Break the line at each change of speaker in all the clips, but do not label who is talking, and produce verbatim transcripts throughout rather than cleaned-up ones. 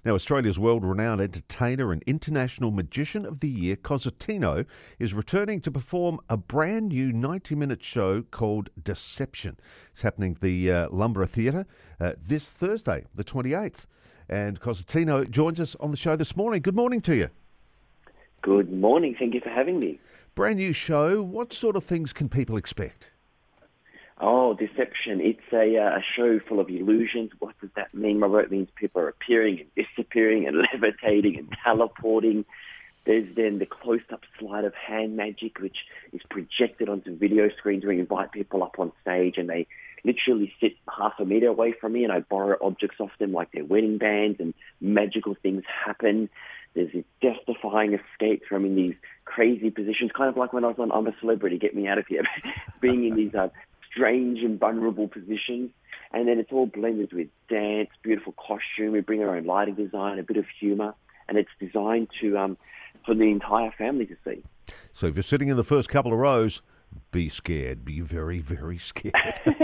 Now, Australia's world-renowned entertainer and international magician of the year, Cosentino, is returning to perform a brand new ninety-minute show called Deception. It's happening at the uh, Lumborough Theatre uh, this Thursday, the twenty-eighth. And Cosentino joins us on the show this morning. Good morning to you.
Good morning. Thank you for having me.
Brand new show. What sort of things can people expect?
Oh, Deception. It's a, uh, a show full of illusions. What does that mean? My word means people are appearing and disappearing and levitating and teleporting. There's then the close-up sleight of hand magic, which is projected onto video screens where you invite people up on stage and they literally sit half a metre away from me and I borrow objects off them like their wedding bands and magical things happen. There's this death-defying escape from in these crazy positions, kind of like when I was on I'm a Celebrity, Get Me Out of Here, being in these uh, strange and vulnerable positions. And then it's all blended with dance, beautiful costume. We bring our own lighting design, a bit of humour, and it's designed to um, for the entire family to see.
So if you're sitting in the first couple of rows, be scared. Be very, very scared.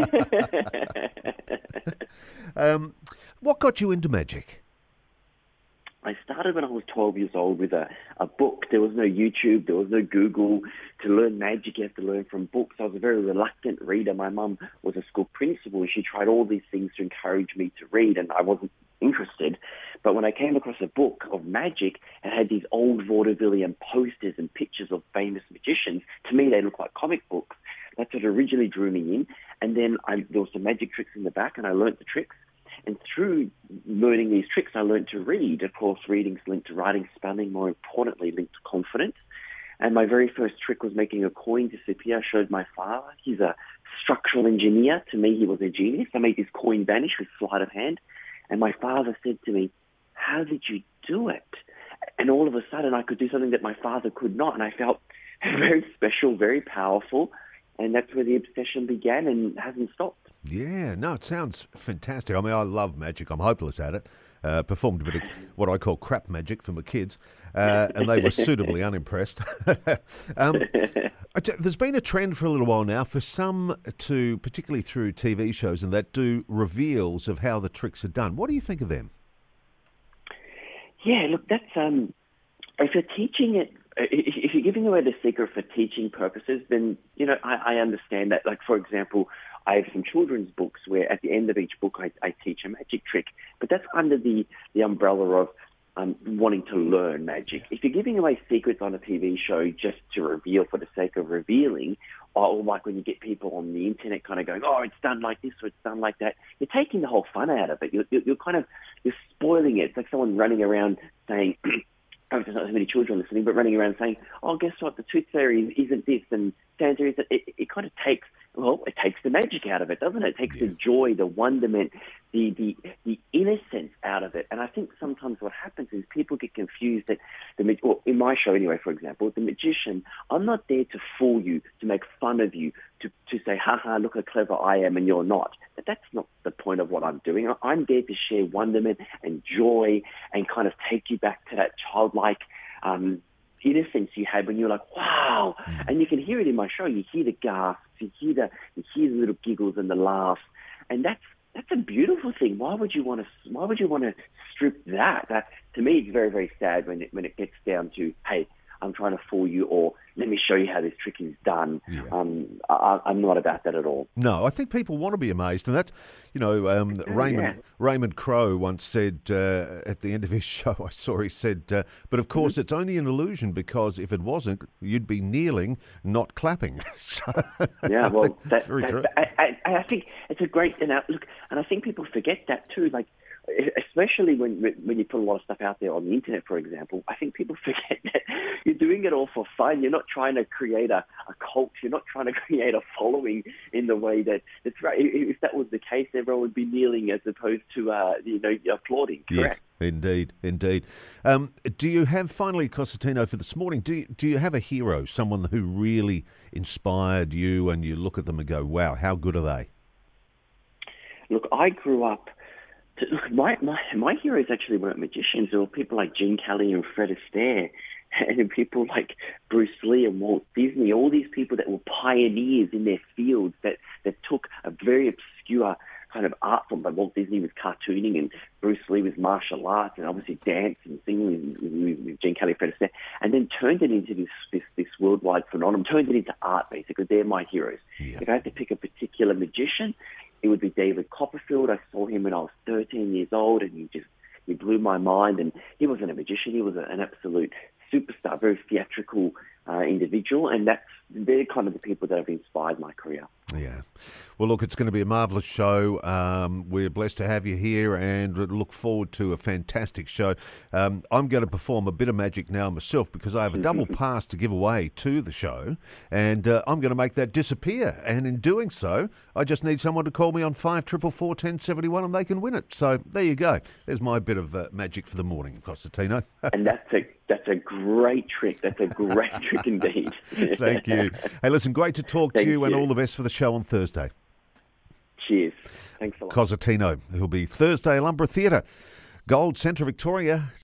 um, what got you into magic?
I started when I was twelve years old with a, a book. There was no YouTube, there was no Google. To learn magic, you have to learn from books. I was a very reluctant reader. My mum was a school principal and she tried all these things to encourage me to read, and I wasn't interested. But when I came across a book of magic, it had these old vaudevillian posters and pictures of famous magicians. To me, they looked like comic books. That's what originally drew me in. And then I, there were some magic tricks in the back, and I learnt the tricks. And through learning these tricks, I learned to read. Of course, reading's linked to writing, spelling, more importantly, linked to confidence. And my very first trick was making a coin disappear. I showed my father. He's a structural engineer. To me, he was a genius. I made this coin vanish with sleight of hand. And my father said to me, "How did you do it?" And all of a sudden, I could do something that my father could not. And I felt very special, very powerful. And that's where the obsession began and hasn't stopped.
Yeah, no, it sounds fantastic. I mean, I love magic. I'm hopeless at it. Uh, performed a bit of what I call crap magic for my kids, uh, and they were suitably unimpressed. um, there's been a trend for a little while now for some to, particularly through T V shows, and that do reveals of how the tricks are done. What do you think of them?
Yeah, look, that's um, if you're teaching it, if you're giving away the secret for teaching purposes, then you know I, I understand that. Like, for example, I have some children's books where at the end of each book I, I teach a magic trick, but that's under the, the umbrella of um, wanting to learn magic. If you're giving away secrets on a T V show just to reveal for the sake of revealing, or like when you get people on the internet kind of going, "Oh, it's done like this or it's done like that," you're taking the whole fun out of it. You're, you're kind of you're spoiling it. It's like someone running around saying, "Oh, there's not so many children listening," but running around saying, "Oh, guess what? The tooth fairy isn't this and Santa isn't." It, it kind of takes Well, it takes the magic out of it, doesn't it? It takes yeah. the joy, the wonderment, the, the the innocence out of it. And I think sometimes what happens is people get confused that, the well, in my show anyway, for example, the magician, I'm not there to fool you, to make fun of you, to, to say, ha ha, look how clever I am and you're not. But that's not the point of what I'm doing. I'm there to share wonderment and joy and kind of take you back to that childlike um innocence you had when you were like, wow. And you can hear it in my show. You hear the gasps, you hear the you hear the little giggles and the laughs, and that's that's a beautiful thing. Why would you want to? Why would you want to strip that? That to me, it's very very sad when it when it gets down to, hey, I'm trying to fool you, or let me show you how this trick is done. Yeah. Um, I, I'm not about that at all.
No, I think people want to be amazed, and that's, you know, um,
do,
Raymond
yeah.
Raymond Crowe once said uh, at the end of his show, I saw he said, uh, but of course mm-hmm. it's only an illusion, because if it wasn't, you'd be kneeling, not clapping. So,
yeah, well, that,
very
that,
true.
I, I, I think it's a great and look, and I think people forget that too. Like, especially when when you put a lot of stuff out there on the internet, for example, I think people forget that you're doing it all for fun. You're not trying to create a, a cult. You're not trying to create a following in the way that that's right. If that was the case, everyone would be kneeling as opposed to uh, you know applauding. Correct?
Yes, indeed, indeed. Um, do you have finally, Cosentino, for this morning? Do you, do you have a hero, someone who really inspired you, and you look at them and go, "Wow, how good are they?"
Look, I grew up. Look, my, my my heroes actually weren't magicians. There were people like Gene Kelly and Fred Astaire, and people like Bruce Lee and Walt Disney. All these people that were pioneers in their fields that, that took a very obscure kind of art form. Like Walt Disney was cartooning and Bruce Lee was martial arts and obviously dance and singing with, with, with Gene Kelly, Fred Astaire, and then turned it into this, this, this worldwide phenomenon, turned it into art, basically. They're my heroes.
Yeah.
If I had to pick a particular magician, it would be David Copperfield. I saw him when I was thirteen years old, and he just he blew my mind. And he wasn't a magician; he was a, an absolute superstar, very theatrical uh, individual. And that's they're kind of the people that have inspired my career.
Yeah. Well, look, it's going to be a marvellous show. Um, we're blessed to have you here and look forward to a fantastic show. Um, I'm going to perform a bit of magic now myself because I have a double pass to give away to the show, and uh, I'm going to make that disappear. And in doing so, I just need someone to call me on five four four, one oh seven one and they can win it. So there you go. There's my bit of uh, magic for the morning, Costantino.
And that's a That's a great trick. That's a great trick indeed.
Thank you. Hey, listen, great to talk
Thank
to you,
you
and all the best for the show on Thursday.
Cheers. Thanks a lot.
Cosentino, who'll be Thursday, Lumbra Theatre, Gold Centre, Victoria.